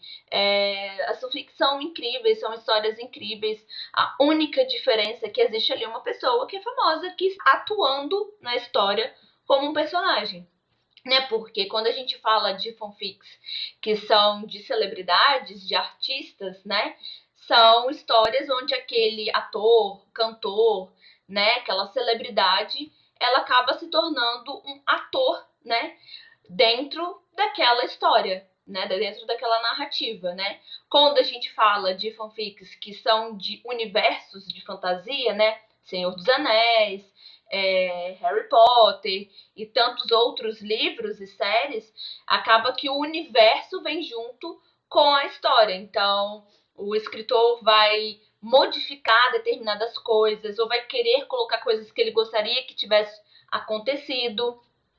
É, as fanfics são incríveis, são histórias incríveis. A única diferença é que existe ali uma pessoa que é famosa, que está atuando na história como um personagem. Né? Porque quando a gente fala de fanfics que são de celebridades, de artistas, né? São histórias onde aquele ator, cantor, né? Aquela celebridade, ela acaba se tornando um ator, né? Dentro daquela história, né? Dentro daquela narrativa, né? Quando a gente fala de fanfics que são de universos de fantasia, né? Senhor dos Anéis, é, Harry Potter e tantos outros livros e séries, acaba que o universo vem junto com a história. Então, o escritor vai modificar determinadas coisas ou vai querer colocar coisas que ele gostaria que tivesse acontecido.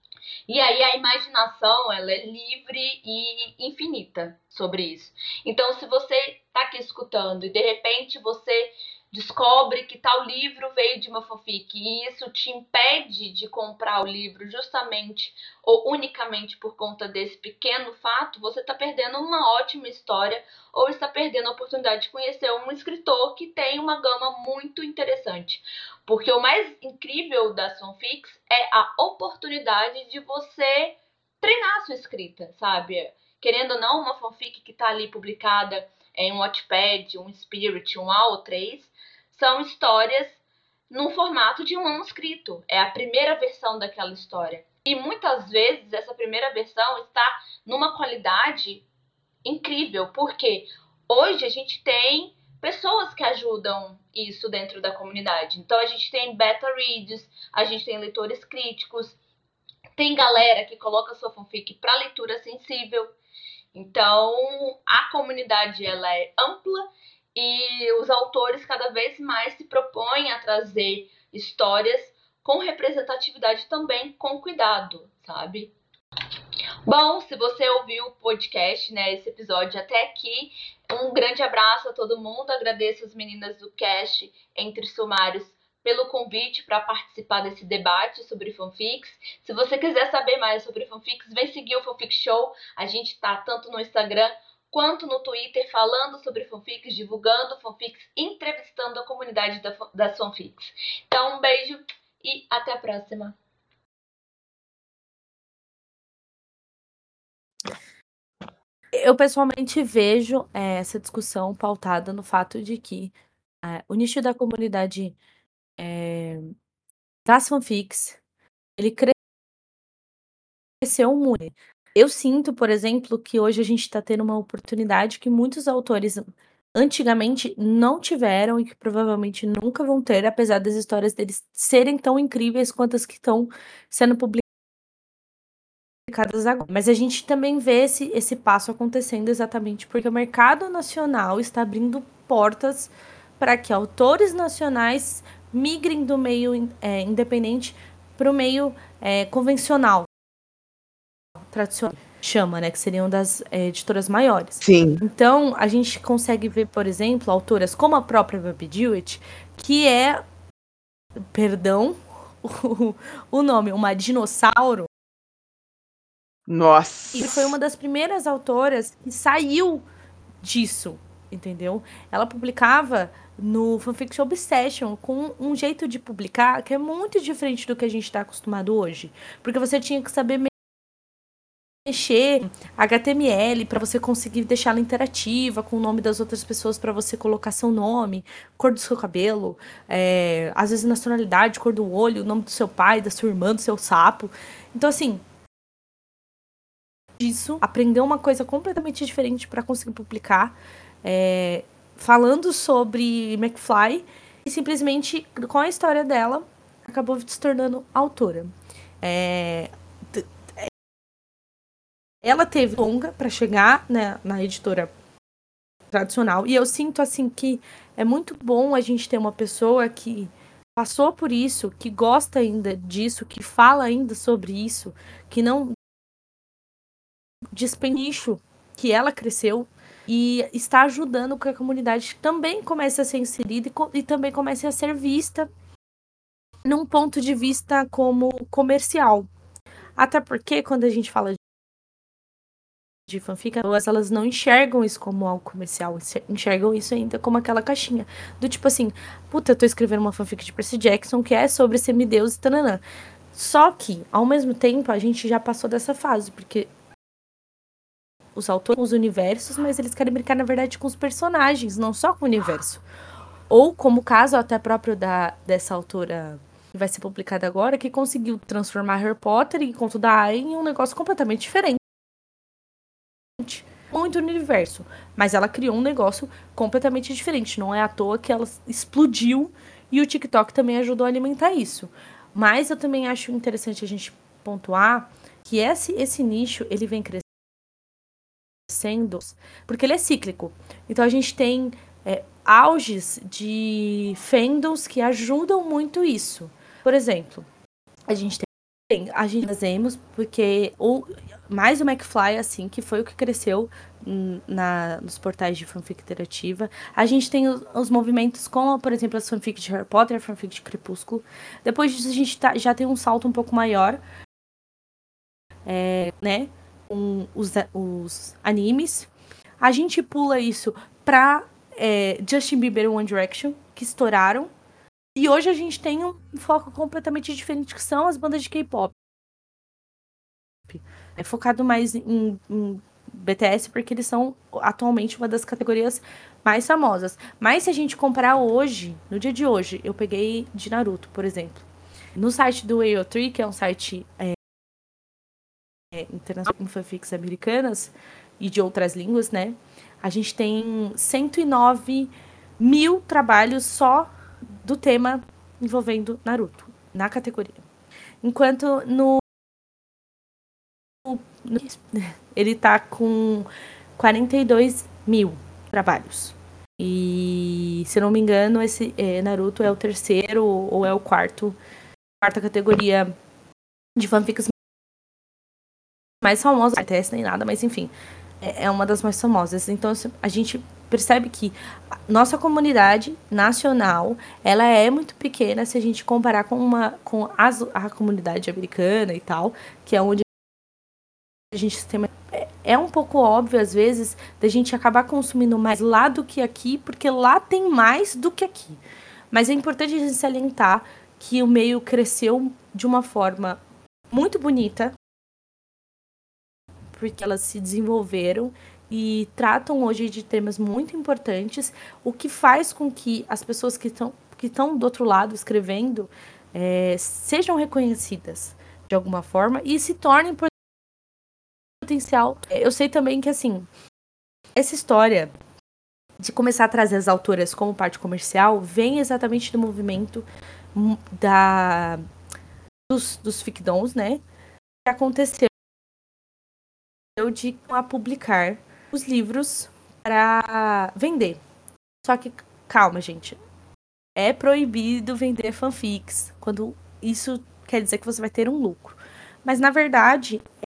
E aí a imaginação, ela é livre e infinita sobre isso. Então, se você está aqui escutando e de repente você descobre que tal livro veio de uma fanfic e isso te impede de comprar o livro justamente ou unicamente por conta desse pequeno fato, você está perdendo uma ótima história ou está perdendo a oportunidade de conhecer um escritor que tem uma gama muito interessante. Porque o mais incrível das fanfics é a oportunidade de você treinar a sua escrita, sabe? Querendo ou não, uma fanfic que está ali publicada em um Wattpad, um Spirit, um A O três, são histórias no formato de um manuscrito. É a primeira versão daquela história. E muitas vezes essa primeira versão está numa qualidade incrível, porque hoje a gente tem pessoas que ajudam isso dentro da comunidade. Então a gente tem beta reads, a gente tem leitores críticos, tem galera que coloca sua fanfic para leitura sensível. Então a comunidade ela é ampla e os autores cada vez mais se propõem a trazer histórias com representatividade também, com cuidado, sabe? Bom, se você ouviu o podcast, né, esse episódio até aqui, um grande abraço a todo mundo. Agradeço as meninas do cast Entre Sumários pelo convite para participar desse debate sobre fanfics. Se você quiser saber mais sobre fanfics, vem seguir o Fanfic Show. A gente tá tanto no Instagram quanto no Twitter falando sobre fanfics, divulgando fanfics, entrevistando a comunidade das fanfics. Então, um beijo e até a próxima. Eu pessoalmente vejo é, essa discussão pautada no fato de que é, o nicho da comunidade é, das fanfics, ele cresceu muito. Eu sinto, por exemplo, que hoje a gente está tendo uma oportunidade que muitos autores antigamente não tiveram e que provavelmente nunca vão ter, apesar das histórias deles serem tão incríveis quanto as que estão sendo publicadas agora. Mas a gente também vê esse, esse passo acontecendo exatamente porque o mercado nacional está abrindo portas para que autores nacionais migrem do meio é, independente para o meio é, convencional, tradicional, chama, né, que seriam das é, editoras maiores. Sim. Então, a gente consegue ver, por exemplo, autoras como a própria Baby Jewett, que é, perdão, o, o nome, uma dinossauro. Nossa! E foi uma das primeiras autoras que saiu disso, entendeu? Ela publicava no Fanfiction Obsession com um jeito de publicar que é muito diferente do que a gente está acostumado hoje. Porque você tinha que saber mexer H T M L para você conseguir deixar ela interativa com o nome das outras pessoas, para você colocar seu nome, cor do seu cabelo, é, às vezes nacionalidade, cor do olho, o nome do seu pai, da sua irmã, do seu sapo. Então, assim, disso, aprendeu uma coisa completamente diferente para conseguir publicar, é, falando sobre McFly, e simplesmente, com a história dela, acabou se tornando autora. É, ela teve longa para chegar, né, na editora tradicional, e eu sinto assim que é muito bom a gente ter uma pessoa que passou por isso, que gosta ainda disso, que fala ainda sobre isso, que não despenicho que ela cresceu, e está ajudando que a comunidade também comece a ser inserida e, e também comece a ser vista num ponto de vista como comercial. Até porque quando a gente fala de fanfic, elas não enxergam isso como algo comercial, enxergam isso ainda como aquela caixinha. Do tipo assim, puta, eu tô escrevendo uma fanfic de Percy Jackson que é sobre semideus e tananã. Só que, ao mesmo tempo, a gente já passou dessa fase, porque os autores com os universos, mas eles querem brincar, na verdade, com os personagens, não só com o universo. Ou, como o caso até próprio da, dessa autora que vai ser publicada agora, que conseguiu transformar Harry Potter e Conto da Aia em um negócio completamente diferente. Muito no universo. Mas ela criou um negócio completamente diferente. Não é à toa que ela explodiu e o TikTok também ajudou a alimentar isso. Mas eu também acho interessante a gente pontuar que esse, esse nicho, ele vem crescendo porque ele é cíclico. Então a gente tem é, auges de fandoms que ajudam muito isso. Por exemplo, a gente tem a gente fazemos porque ou mais o McFly, assim, que foi o que cresceu na, nos portais de fanfic interativa. A gente tem os, os movimentos como, por exemplo, as fanfics de Harry Potter, a fanfic de Crepúsculo. Depois disso, a gente tá, já tem um salto um pouco maior, é, né, com os, os animes. A gente pula isso pra é, Justin Bieber e One Direction, que estouraram. E hoje a gente tem um foco completamente diferente, que são as bandas de K-pop. É focado mais em, em B T S, porque eles são atualmente uma das categorias mais famosas. Mas se a gente comparar hoje, no dia de hoje, eu peguei de Naruto, por exemplo. No site do A O três, que é um site é, é, internacional em fanfics americanas e de outras línguas, né? A gente tem cento e nove mil trabalhos só do tema envolvendo Naruto, na categoria. Enquanto no ele tá com quarenta e dois mil trabalhos. E, se não me engano, esse é, Naruto é o terceiro ou é o quarto, quarta categoria de fanfics mais famosa. Não tem nem nada, mas enfim, é, é uma das mais famosas. Então, a gente percebe que nossa comunidade nacional, ela é muito pequena se a gente comparar com, uma, com as, a comunidade americana e tal, que é onde a gente tem... É um pouco óbvio, às vezes, da gente acabar consumindo mais lá do que aqui, porque lá tem mais do que aqui. Mas é importante a gente salientar que o meio cresceu de uma forma muito bonita, porque elas se desenvolveram e tratam hoje de temas muito importantes, o que faz com que as pessoas que estão que estão do outro lado escrevendo é, sejam reconhecidas de alguma forma e se tornem potencial. Eu sei também que, assim, essa história de começar a trazer as autoras como parte comercial vem exatamente do movimento da, dos, dos ficdons, né? Que aconteceu de a publicar os livros para vender. Só que, calma, gente. É proibido vender fanfics quando isso quer dizer que você vai ter um lucro. Mas, na verdade,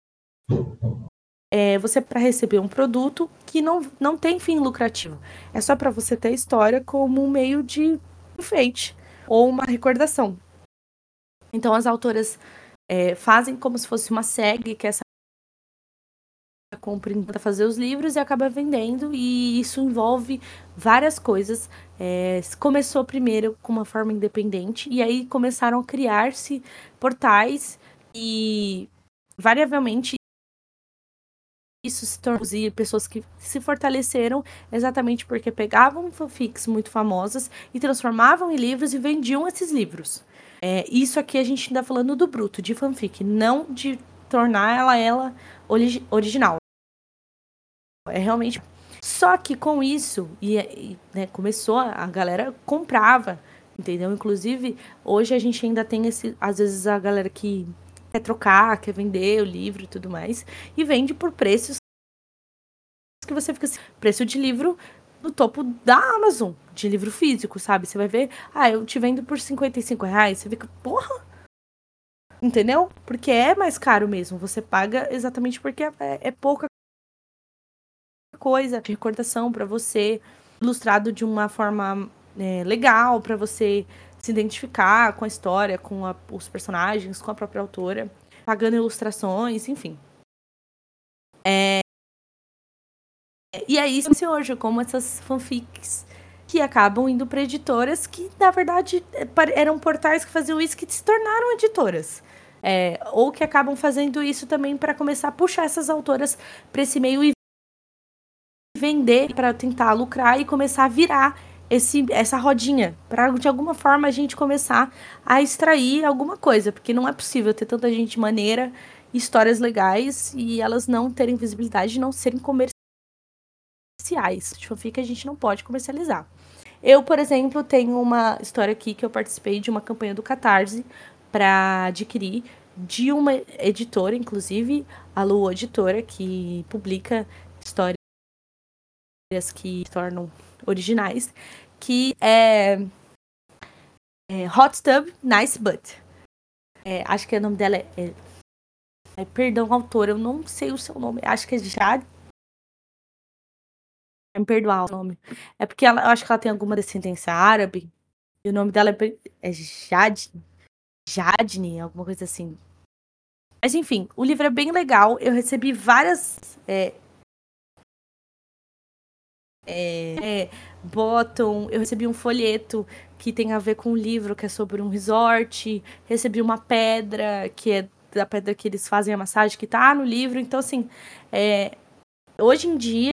é você para receber um produto que não, não tem fim lucrativo. É só para você ter a história como um meio de enfeite ou uma recordação. Então, as autoras é, fazem como se fosse uma SEG, que é essa compra para fazer os livros e acaba vendendo, e isso envolve várias coisas. É, começou primeiro com uma forma independente, e aí começaram a criar-se portais, e variavelmente isso se tornou pessoas que se fortaleceram exatamente porque pegavam fanfics muito famosas e transformavam em livros e vendiam esses livros. É, isso aqui a gente ainda falando do bruto, de fanfic, não de tornar ela, ela origi- original. É realmente... Só que com isso, e, e, né, começou, a galera comprava, entendeu? Inclusive, hoje a gente ainda tem esse... Às vezes a galera que quer trocar, quer vender o livro e tudo mais, e vende por preços que você fica assim, preço de livro no topo da Amazon, de livro físico, sabe? Você vai ver, ah, eu te vendo por cinquenta e cinco reais, você fica, porra! Entendeu? Porque é mais caro mesmo, você paga exatamente porque é, é pouca coisa de recordação para você, ilustrado de uma forma é, legal, para você se identificar com a história, com a, os personagens, com a própria autora, pagando ilustrações, enfim. É... E aí, hoje, como essas fanfics que acabam indo para editoras que, na verdade, eram portais que faziam isso, que se tornaram editoras. É, ou que acabam fazendo isso também para começar a puxar essas autoras para esse meio e vender, para tentar lucrar e começar a virar esse, essa rodinha, para de alguma forma a gente começar a extrair alguma coisa, porque não é possível ter tanta gente maneira, histórias legais e elas não terem visibilidade, não serem comerciais. De fanfic a gente não pode comercializar. Eu, por exemplo, tenho uma história aqui que eu participei de uma campanha do Catarse para adquirir de uma editora, inclusive, a Lu Editora, que publica histórias que se tornam originais, que é, é Hot Tub Nice Butt. É, acho que o nome dela é, é, é... Perdão, autora, eu não sei o seu nome. Acho que é Jade. Vai me perdoar o nome. É porque ela, eu acho que ela tem alguma descendência árabe. E o nome dela é, é Jade. Jadne, alguma coisa assim. Mas enfim, o livro é bem legal. Eu recebi várias é, é, é, bottom. Eu recebi um folheto que tem a ver com um livro que é sobre um resort. Recebi uma pedra, que é da pedra que eles fazem a massagem, que tá no livro. Então, assim, é, hoje em dia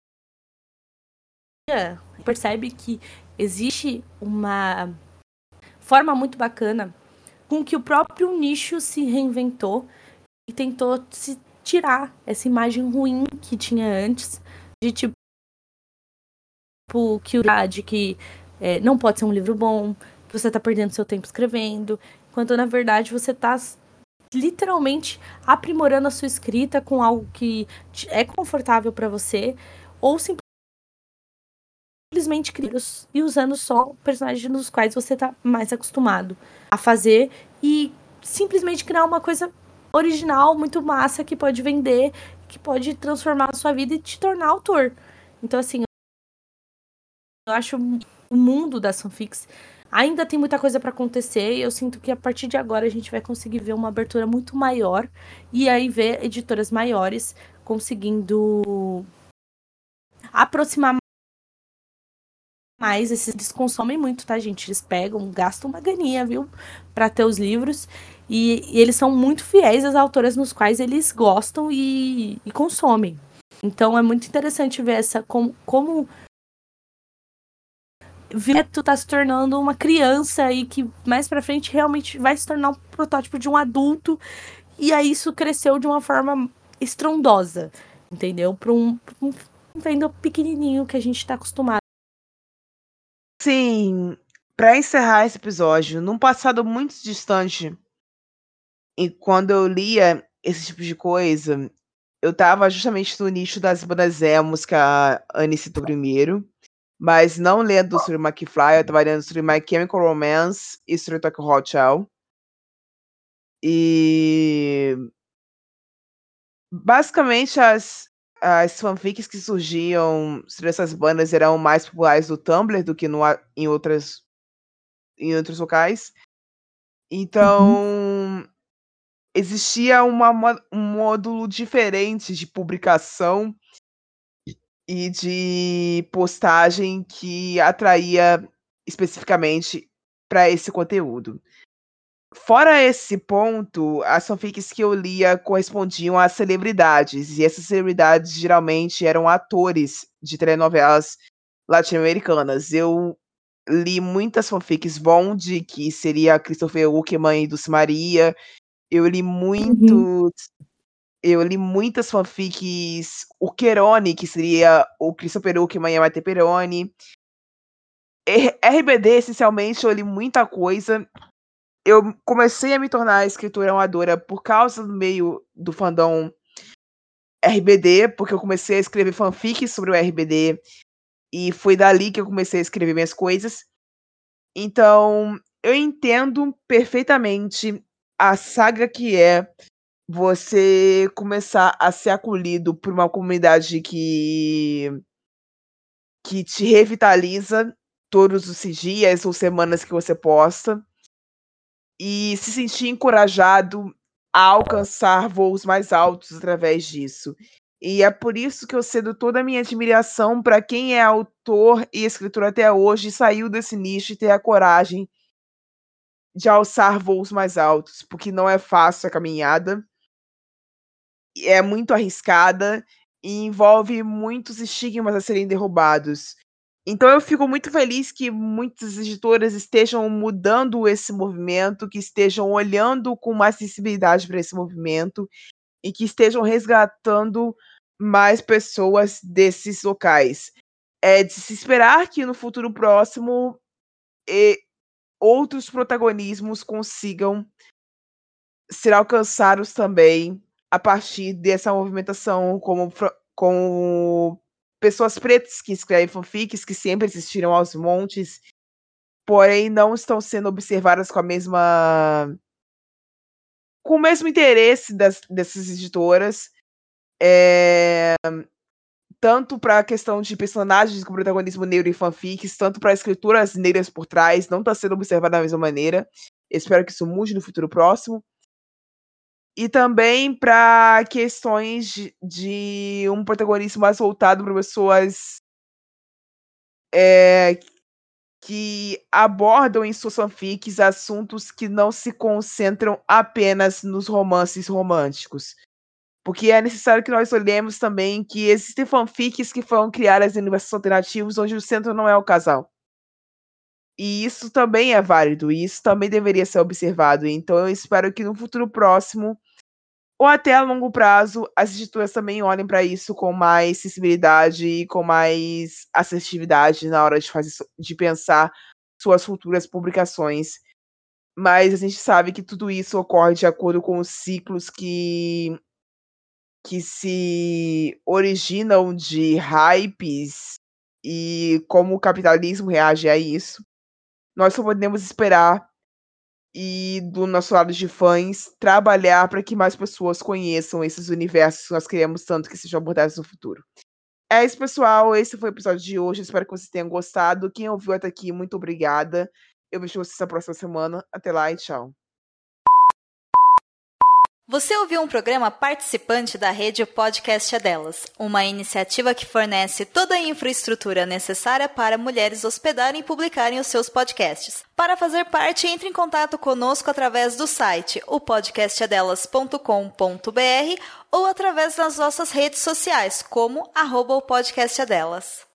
percebe que existe uma forma muito bacana com que o próprio nicho se reinventou e tentou se tirar essa imagem ruim que tinha antes, de tipo, que, de que é, não pode ser um livro bom, que você tá perdendo seu tempo escrevendo, enquanto na verdade você tá literalmente aprimorando a sua escrita com algo que é confortável para você, ou simplesmente criando e usando só personagens nos quais você tá mais acostumado a fazer e simplesmente criar uma coisa original, muito massa, que pode vender, que pode transformar a sua vida e te tornar autor. Então, assim, eu acho o mundo das fanfics ainda tem muita coisa para acontecer e eu sinto que a partir de agora a gente vai conseguir ver uma abertura muito maior e aí ver editoras maiores conseguindo aproximar mais. Esses eles consomem muito, tá, gente? Eles pegam, gastam uma ganinha, viu? Pra ter os livros. E, e eles são muito fiéis às autoras nos quais eles gostam e, e consomem. Então é muito interessante ver essa como, como Vito tá se tornando uma criança e que mais pra frente realmente vai se tornar um protótipo de um adulto. E aí isso cresceu de uma forma estrondosa, entendeu? Pra um, pra um vendo pequenininho que a gente tá acostumado. Sim, pra encerrar esse episódio, num passado muito distante, e quando eu lia esse tipo de coisa, eu tava justamente no nicho das bandas emos que a Anne citou primeiro, mas não lendo sobre McFly, eu tava lendo sobre My Chemical Romance e Straight Outta Hotel. E basicamente as, as fanfics que surgiam sobre essas bandas eram mais populares no Tumblr do que no, em, outras, em outros locais. Então, uhum. existia uma, um módulo diferente de publicação e de postagem que atraía especificamente para esse conteúdo. Fora esse ponto, as fanfics que eu lia correspondiam a celebridades, e essas celebridades geralmente eram atores de telenovelas latino-americanas. Eu li muitas fanfics Bond, que seria Christopher Uckman e Dulce Maria. Eu li muitos... Uhum. Eu li muitas fanfics o Querone, que seria o Christopher Uckman e a Maite Peroni. R B D, essencialmente, eu li muita coisa. Eu comecei a me tornar escritora amadora por causa do meio do fandom R B D, porque eu comecei a escrever fanfics sobre o R B D, e foi dali que eu comecei a escrever minhas coisas. Então, eu entendo perfeitamente a saga que é você começar a ser acolhido por uma comunidade que que te revitaliza todos os dias ou semanas que você posta, e se sentir encorajado a alcançar voos mais altos através disso. E é por isso que eu cedo toda a minha admiração para quem é autor e escritor até hoje e saiu desse nicho e ter a coragem de alçar voos mais altos, porque não é fácil a caminhada, é muito arriscada e envolve muitos estigmas a serem derrubados. Então eu fico muito feliz que muitas editoras estejam mudando esse movimento, que estejam olhando com mais sensibilidade para esse movimento e que estejam resgatando mais pessoas desses locais. É de se esperar que no futuro próximo e outros protagonismos consigam ser alcançados também a partir dessa movimentação, como, como pessoas pretas que escrevem fanfics, que sempre existiram aos montes, porém não estão sendo observadas com a mesma com o mesmo interesse das, dessas editoras, é, tanto para a questão de personagens com protagonismo negro em fanfics, tanto para escrituras negras por trás, não está sendo observada da mesma maneira. Espero que isso mude no futuro próximo. E também para questões de, de um protagonismo mais voltado para pessoas é, que abordam em suas fanfics assuntos que não se concentram apenas nos romances românticos. Porque é necessário que nós olhemos também que existem fanfics que foram criadas em universos alternativos onde o centro não é o casal. E isso também é válido, e isso também deveria ser observado. Então eu espero que no futuro próximo, ou até a longo prazo, as editoras também olhem para isso com mais sensibilidade e com mais assertividade na hora de, fazer, de pensar suas futuras publicações. Mas a gente sabe que tudo isso ocorre de acordo com os ciclos que, que se originam de hypes e como o capitalismo reage a isso. Nós só podemos esperar e, do nosso lado de fãs, trabalhar para que mais pessoas conheçam esses universos que nós queremos tanto que sejam abordados no futuro. É isso, pessoal. Esse foi o episódio de hoje. Espero que vocês tenham gostado. Quem ouviu até aqui, muito obrigada. Eu vejo vocês na próxima semana. Até lá e tchau. Você ouviu um programa participante da rede Podcast é Delas, uma iniciativa que fornece toda a infraestrutura necessária para mulheres hospedarem e publicarem os seus podcasts. Para fazer parte, entre em contato conosco através do site o podcast é delas ponto com ponto b r ou através das nossas redes sociais, como arroba o podcast é delas.